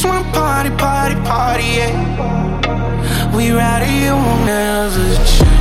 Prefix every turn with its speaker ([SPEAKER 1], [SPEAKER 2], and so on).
[SPEAKER 1] just wanna party, party, party, yeah. We ride it, you won't ever change.